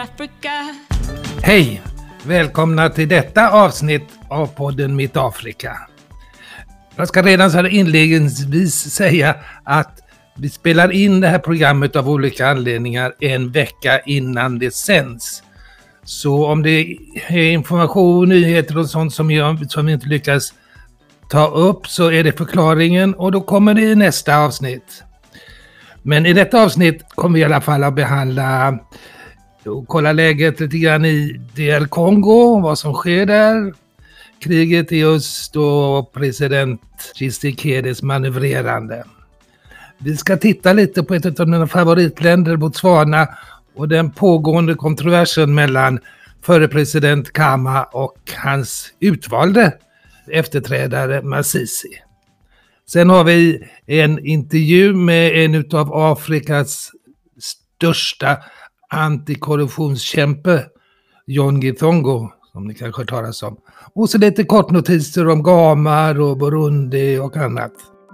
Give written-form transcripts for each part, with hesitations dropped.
Africa. Hej! Välkomna till detta avsnitt av podden Mitt Afrika. Jag ska redan så här inledningsvis säga att vi spelar in det här programmet av olika anledningar en vecka innan det sänds. Så om det är information, nyheter och sånt som vi inte lyckas ta upp så är det förklaringen och då kommer det i nästa avsnitt. Men i detta avsnitt kommer vi i alla fall att behandla och kolla läget lite grann i DR Kongo, vad som sker där, kriget i öst och president Tshisekedis manövrerande. Vi ska titta lite på ett av mina favoritländer, Botswana, och den pågående kontroversen mellan förre president Khama och hans utvalde efterträdare Masisi. Sen har vi en intervju med en av Afrikas största antikorruptionskämpe, John Githongo, som ni kanske har talat om. Och så lite kortnotiser om Gamar och Burundi och annat.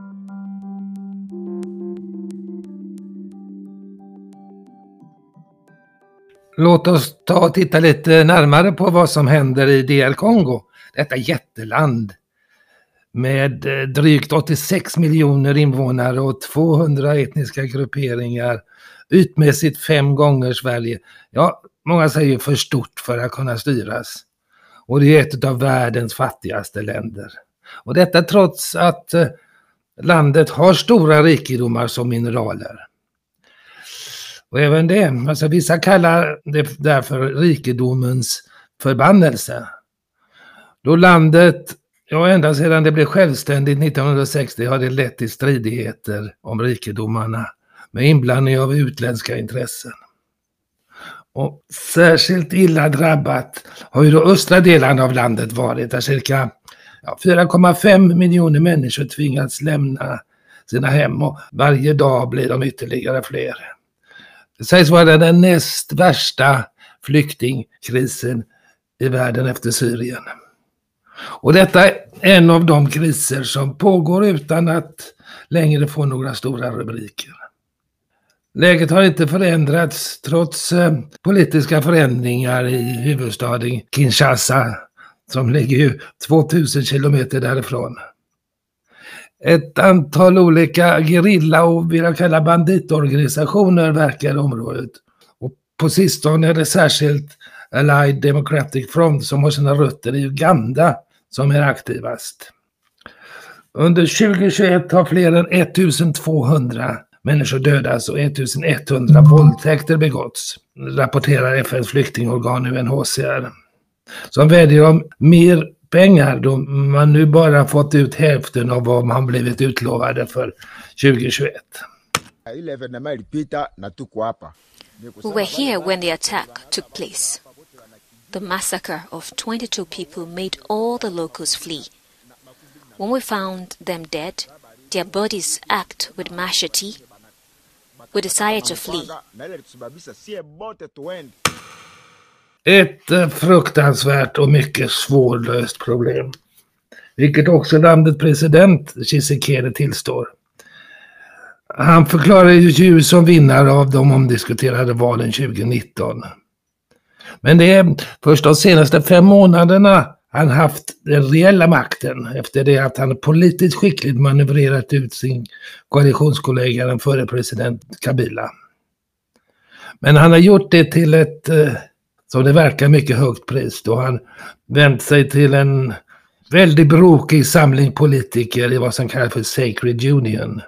Låt oss ta och titta lite närmare på vad som händer i DR Kongo. Detta jätteland med drygt 86 miljoner invånare och 200 etniska grupperingar. Ytmässigt 5 gånger Sverige. Ja, många säger för stort för att kunna styras. Och det är ett av världens fattigaste länder. Och detta trots att landet har stora rikedomar som mineraler. Och även det, alltså vissa kallar det därför rikedomens förbannelse. Då landet, ända sedan det blev självständigt 1960 har det lett till stridigheter om rikedomarna med inblandning av utländska intressen. Och särskilt illa drabbat har ju då östra delarna av landet varit, där cirka 4,5 miljoner människor tvingats lämna sina hem och varje dag blir de ytterligare fler. Det sägs vara den näst värsta flyktingkrisen i världen efter Syrien. Och detta är en av de kriser som pågår utan att längre få några stora rubriker. Läget har inte förändrats trots politiska förändringar i huvudstaden Kinshasa som ligger ju 2000 kilometer därifrån. Ett antal olika gerilla och vi kallar banditorganisationer verkar i området. Och på sistone är det särskilt Allied Democratic Front som har sina rötter i Uganda som är aktivast. Under 2021 har fler än 1200 människor dödas och 1100 våldtäkter begåtts, rapporterar FNs flyktingorgan UNHCR. Som vädjar om mer pengar då man nu bara fått ut hälften av vad man blivit utlovade för 2021. We were here when the attack took place. The massacre of 22 people made all the locals flee. When we found them dead, their bodies act with machete, we decided to flee. Ett fruktansvärt och mycket svårlöst problem, vilket också landets president Tshisekedi tillstår. Han förklarar ju som vinnare av de omdiskuterade valen 2019. Men det är först de senaste 5 månaderna han haft den reella makten efter det att han politiskt skickligt manövrerat ut sin koalitionskollega, den förre president Kabila. Men han har gjort det till ett, som det verkar, mycket högt pris då han vänt sig till en väldigt brokig samling politiker i vad som kallas för Sacred Union.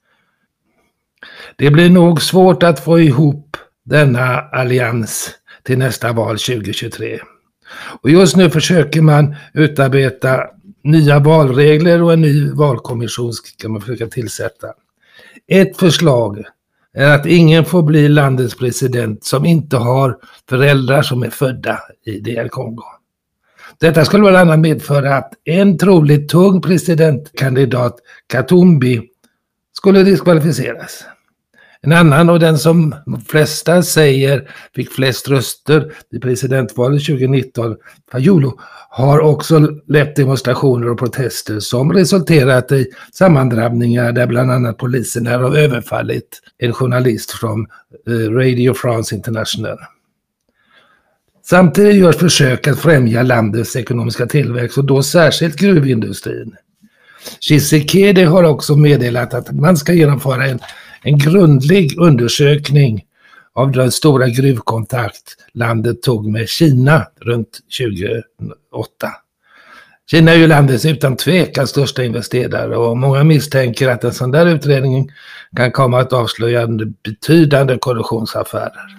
Det blir nog svårt att få ihop denna allians till nästa val 2023. Och just nu försöker man utarbeta nya valregler och en ny valkommission ska man försöka tillsätta. Ett förslag är att ingen får bli landets president som inte har föräldrar som är födda i DR Kongo. Detta skulle bland annat medföra att en troligt tung presidentkandidat, Katumbi, skulle diskvalificeras. En annan, och den som de flesta säger fick flest röster i presidentvalet 2019, Fayulu, har också lett demonstrationer och protester som resulterat i sammandrabbningar där bland annat polisen har överfallit en journalist från Radio France International. Samtidigt görs försök att främja landets ekonomiska tillväxt och då särskilt gruvindustrin. Tshisekedi har också meddelat att man ska genomföra en grundlig undersökning av den stora gruvkontakt landet tog med Kina runt 2008. Kina är ju landets utan tvekan största investerare och många misstänker att en sån där utredning kan komma att avslöja betydande korruptionsaffärer.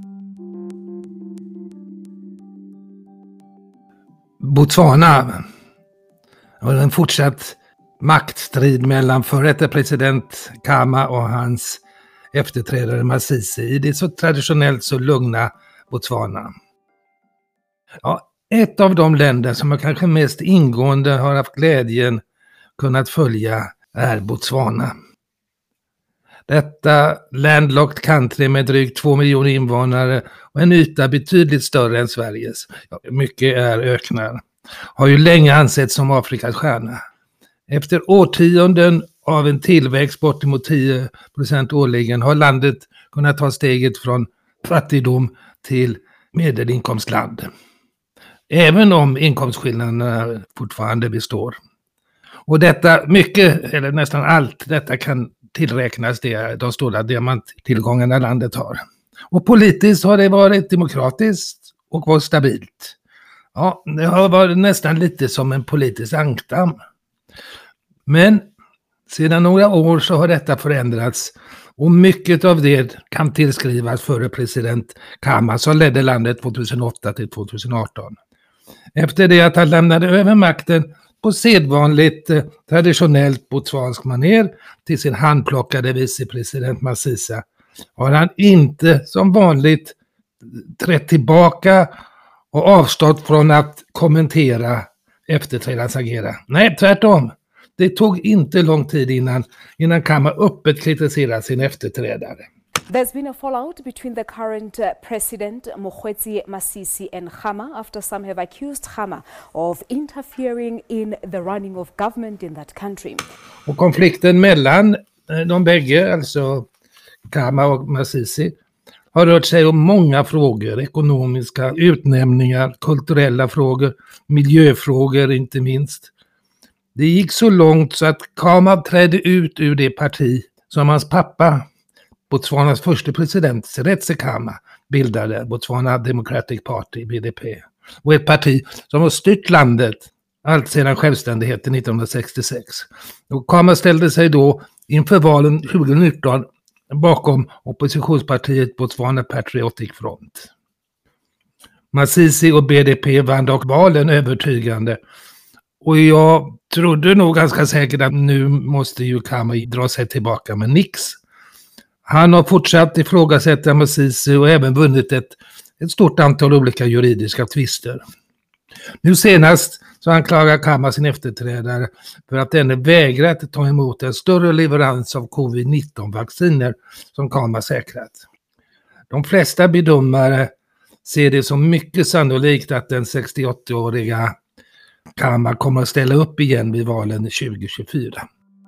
Botswana och en fortsatt maktstrid mellan före detta president Khama och hans efterträdare Masisi i det så traditionellt så lugna Botswana. Ja, ett av de länder som jag kanske mest ingående har haft glädjen kunnat följa är Botswana. Detta landlocked country med drygt 2 miljoner invånare och en yta betydligt större än Sveriges, mycket är öknar, har ju länge ansetts som Afrikas stjärna. Efter årtionden av en tillväxt bortemot 10% årligen har landet kunnat ta steget från fattigdom till medelinkomstland. Även om inkomstskillnaderna fortfarande består. Och detta, mycket eller nästan allt detta kan tillräknas de stora diamanttillgångarna landet har. Och politiskt har det varit demokratiskt och varit stabilt. Ja, det har varit nästan lite som en politisk ankdamm. Men sedan några år så har detta förändrats och mycket av det kan tillskrivas före president Khama som ledde landet 2008 till 2018. Efter det att han lämnade över makten på sedvanligt traditionellt botswansk manér till sin handplockade vicepresident Masisa har han inte som vanligt trätt tillbaka och avstått från att kommentera efterträdarens agerande. Nej, tvärtom. Det tog inte lång tid innan Khama öppet kritiserade sin efterträdare. There's been a fallout between the current president Mokgweetsi Masisi and Khama after some have accused Khama of interfering in the running of government in that country. Och konflikten mellan de bägge, alltså Khama och Masisi, har rört sig om många frågor, ekonomiska, utnämningar, kulturella frågor, miljöfrågor inte minst. Det gick så långt så att Khama trädde ut ur det parti som hans pappa, Botswanas första president, Seretse Khama, bildade, Botswana Democratic Party, BDP. Och ett parti som har styrt landet allt sedan självständigheten 1966. Och Khama ställde sig då inför valen 2019 bakom oppositionspartiet Botswana Patriotic Front. Masisi och BDP vann dock valen övertygande. Och jag trodde nog ganska säkert att nu måste ju Khama dra sig tillbaka med nix. Han har fortsatt ifrågasätta Masisi och även vunnit ett stort antal olika juridiska tvister. Nu senast så anklagar Khama sin efterträdare för att denne vägrat ta emot en större leverans av covid-19-vacciner som Khama säkrat. De flesta bedömare ser det som mycket sannolikt att den 68-åriga Khama kommer att ställa upp igen vid valen 2024.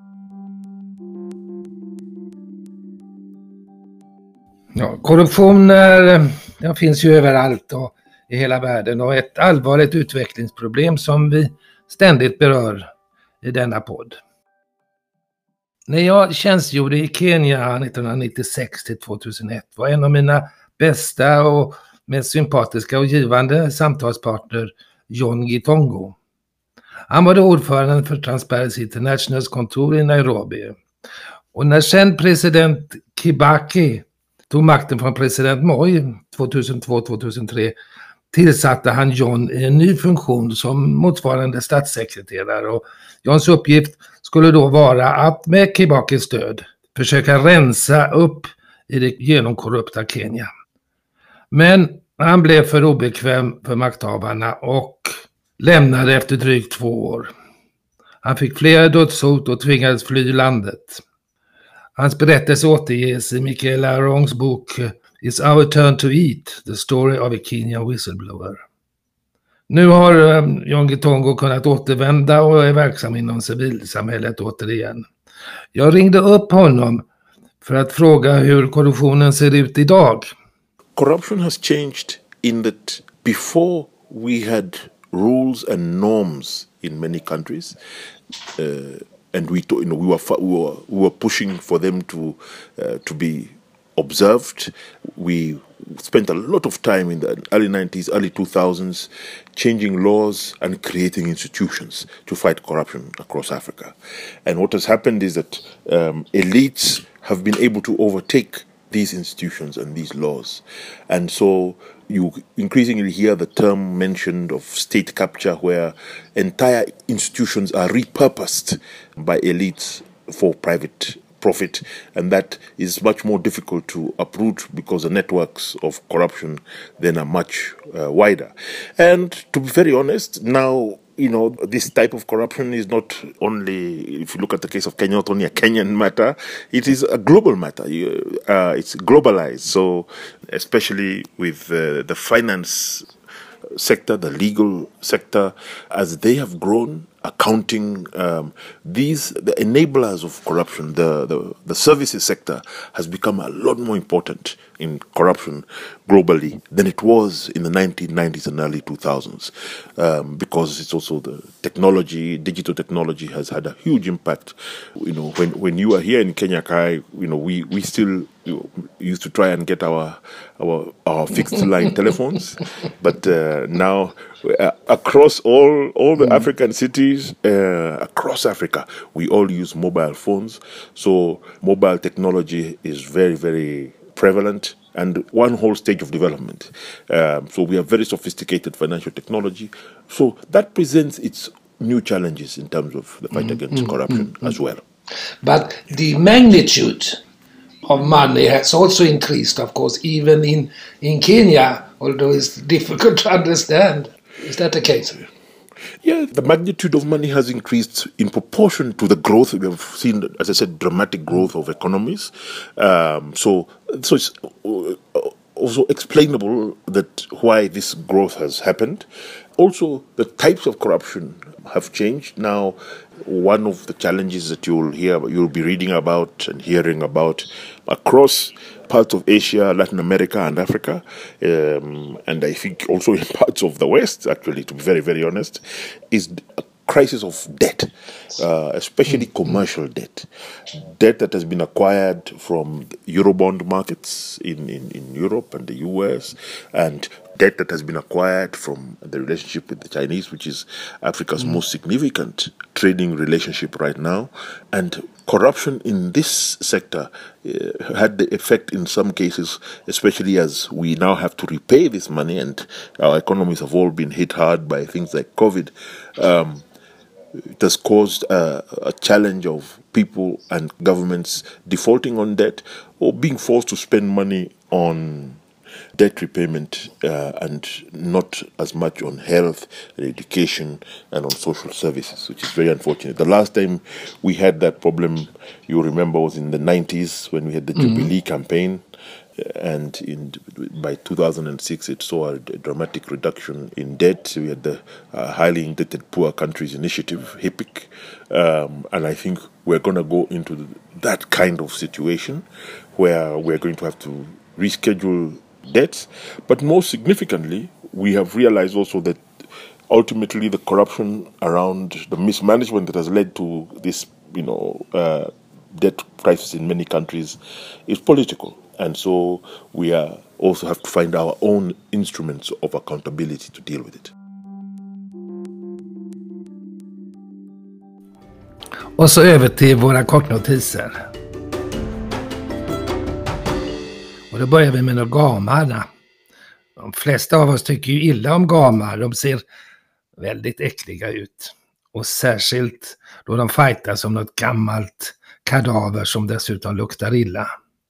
Ja, korruption finns ju överallt och i hela världen och ett allvarligt utvecklingsproblem som vi ständigt berör i denna podd. När jag tjänstgjorde i Kenya 1996 till 2001 var en av mina bästa och mest sympatiska och givande samtalspartner John Gitongo. Han var då ordförande för Transparency Internationals kontor i Nairobi. Och när sen president Kibaki tog makten från president Moi 2002-2003 tillsatte han John i en ny funktion som motsvarande statssekreterare. Och Johns uppgift skulle då vara att med Kibakis stöd försöka rensa upp i det genomkorrupta Kenya. Men han blev för obekväm för makthavarna och lämnade efter drygt 2 år. Han fick flera dödshot och tvingades fly landet. Hans berättelse återges i Michael Arongs bok It's Our Turn to Eat, The Story of a Kenyan Whistleblower. Nu har John Gitongo kunnat återvända och är verksam inom civilsamhället återigen. Jag ringde upp honom för att fråga hur korruptionen ser ut idag. Corruption has changed in that before we had rules and norms in many countries, and we were pushing for them to be observed. We spent a lot of time in the early 90s, early 2000s, changing laws and creating institutions to fight corruption across Africa. And what has happened is that elites have been able to overtake these institutions and these laws. And so you increasingly hear the term mentioned of state capture, where entire institutions are repurposed by elites for private profit, and that is much more difficult to uproot because the networks of corruption then are much wider. And to be very honest, now, this type of corruption is not only, if you look at the case of Kenya, not only a Kenyan matter, it is a global matter. It's globalized. So especially with the finance sector, the legal sector, as they have grown, accounting, the enablers of corruption, the services sector has become a lot more important in corruption globally than it was in the 1990s and early 2000s, because it's also the technology, digital technology has had a huge impact. When you are here in Kenya, Kai, we still used to try and get our fixed line telephones, but now across all the African cities, across Africa, we all use mobile phones. So mobile technology is very, very prevalent and one whole stage of development. So we have very sophisticated financial technology. So that presents its new challenges in terms of the fight against corruption as well. But the magnitude of money has also increased, of course, even in Kenya, although it's difficult to understand. Is that the case? Yeah, the magnitude of money has increased in proportion to the growth. We have seen, as I said, dramatic growth of economies. So it's also explainable that why this growth has happened. Also, the types of corruption have changed. Now, one of the challenges that you'll be reading about and hearing about across parts of Asia, Latin America, and Africa, and I think also in parts of the West, actually, to be very, very honest, is a crisis of debt, especially commercial debt that has been acquired from Eurobond markets in Europe and the US, and debt that has been acquired from the relationship with the Chinese, which is Africa's most significant trading relationship right now. And corruption in this sector had the effect in some cases, especially as we now have to repay this money and our economies have all been hit hard by things like COVID. It has caused a challenge of people and governments defaulting on debt or being forced to spend money on debt repayment and not as much on health and education and on social services, which is very unfortunate. The last time we had that problem, you remember, was in the 90s when we had the Jubilee campaign. And by 2006, it saw a dramatic reduction in debt. We had the Highly Indebted Poor Countries Initiative, HIPIC, and I think we're going to go into that kind of situation where we're going to have to reschedule debts. But most significantly, we have realized also that ultimately the corruption around the mismanagement that has led to this, debt crisis in many countries is political. And so we also have to find our own instruments of accountability to deal with it. Och så över till våra kortnotiser. Och då börjar vi med några gamarna. De flesta av oss tycker ju illa om gamar. De ser väldigt äckliga ut. Och särskilt då de fightas som något gammalt kadaver som dessutom luktar illa.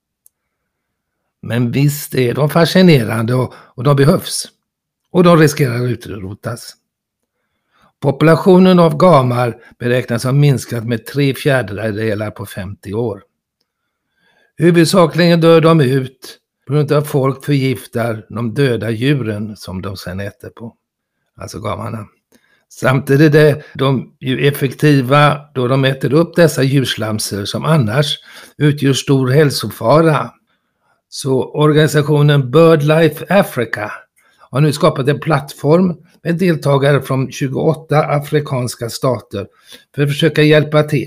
Men visst är de fascinerande och de behövs. Och de riskerar att utrotas. Populationen av gamar beräknas ha minskat med 3/4 på 50 år. Huvudsakligen dör de ut på grund av att folk förgiftar de döda djuren som de sedan äter på. Alltså gamarna. Samtidigt är de ju effektiva då de äter upp dessa djurslamser som annars utgör stor hälsofara. Så organisationen BirdLife Africa har nu skapat en plattform med deltagare från 28 afrikanska stater för att försöka hjälpa till.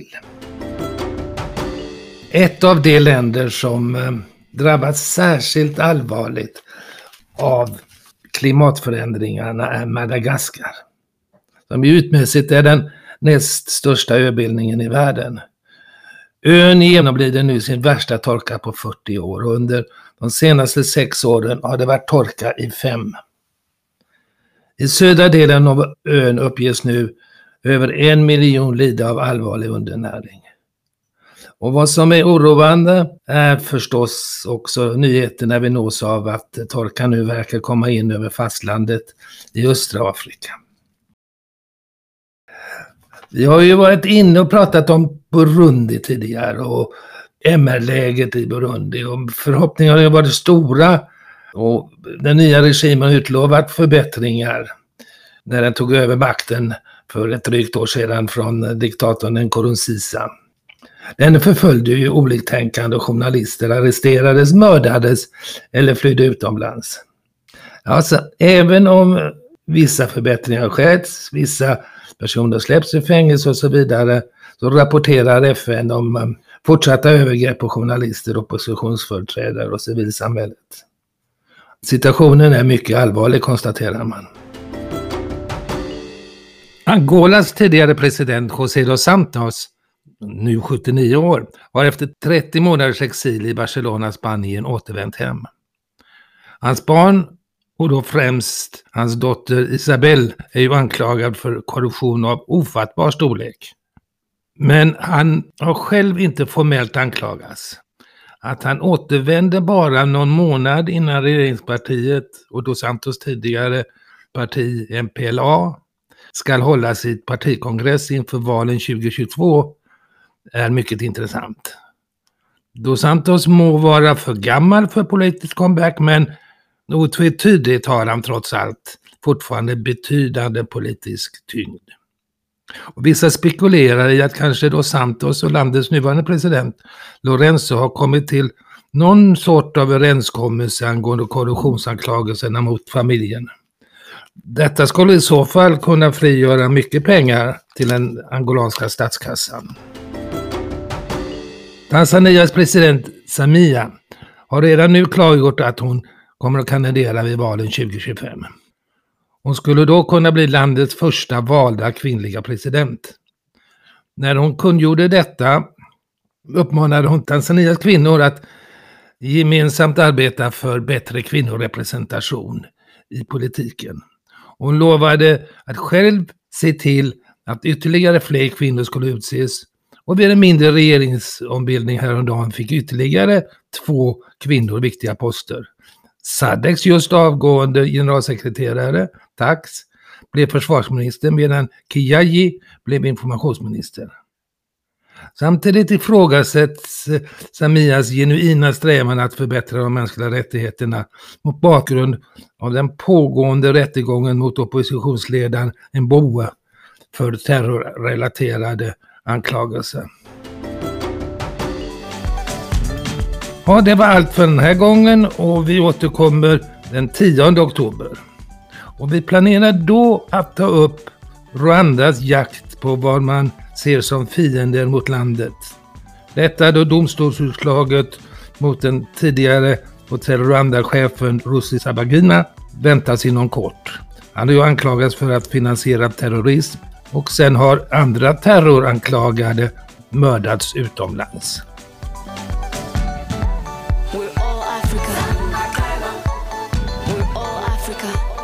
Ett av de länder som drabbats särskilt allvarligt av klimatförändringarna är Madagaskar. Som ytmässigt är den näst största öbildningen i världen. Ön genomlider nu sin värsta torka på 40 år och under de senaste 6 åren har det varit torka i 5. I södra delen av ön uppges nu över 1 miljon lida av allvarlig undernäring. Och vad som är oroande är förstås också nyheten när vi nås av att torkan nu verkar komma in över fastlandet i östra Afrika. Vi har ju varit inne och pratat om Burundi tidigare och MR-läget i Burundi och förhoppningarna har varit stora och den nya regimen har utlovat förbättringar när den tog över makten för ett drygt år sedan från diktatorn Nkurunziza. Den förföljde ju oliktänkande journalister, arresterades, mördades eller flydde utomlands. Alltså, även om vissa förbättringar skett, vissa personer släpps i fängelse och så vidare, så rapporterar FN om fortsatta övergrepp på journalister, oppositionsföreträdare och civilsamhället. Situationen är mycket allvarlig, konstaterar man. Angolas tidigare president José dos Santos, nu 79 år, har efter 30 månaders exil i Barcelona, Spanien återvänt hem. Hans barn, och då främst hans dotter Isabel, är ju anklagad för korruption av ofattbar storlek. Men han har själv inte formellt anklagats. Att han återvände bara någon månad innan regeringspartiet och dos Santos tidigare parti MPLA ska hålla sitt partikongress inför valen 2022 är mycket intressant. Dos Santos må vara för gammal för politisk comeback, men otvetydigt har han trots allt fortfarande betydande politisk tyngd. Och vissa spekulerar i att kanske Dos Santos och landets nuvarande president Lourenço har kommit till någon sort av överenskommelse angående korruptionsanklagelserna mot familjen. Detta skulle i så fall kunna frigöra mycket pengar till den angolanska statskassan. Tanzanias president Samia har redan nu klargjort att hon kommer att kandidera vid valen 2025. Hon skulle då kunna bli landets första valda kvinnliga president. När hon kungjorde detta uppmanade hon Tanzanias kvinnor att gemensamt arbeta för bättre kvinnorepresentation i politiken. Hon lovade att själv se till att ytterligare fler kvinnor skulle utses, och vid en mindre regeringsombildning häromdagen fick ytterligare 2 kvinnor viktiga poster. SADCs just avgående generalsekreterare, Tax, blev försvarsminister medan Kijaji blev informationsminister. Samtidigt ifrågasätts Samias genuina strävan att förbättra de mänskliga rättigheterna mot bakgrund av den pågående rättegången mot oppositionsledaren Mbowe för terrorrelaterade anklagelser. Ja, det var allt för den här gången och vi återkommer den 10 oktober. Och vi planerar då att ta upp Rwandas jakt på vad man ser som fiender mot landet. Detta då domstolsutslaget mot den tidigare Rwanda-chefen Rusesabagina väntas inom kort. Han har ju anklagats för att finansiera terrorism och sen har andra terroranklagade mördats utomlands. We're all Africa. We're all Africa.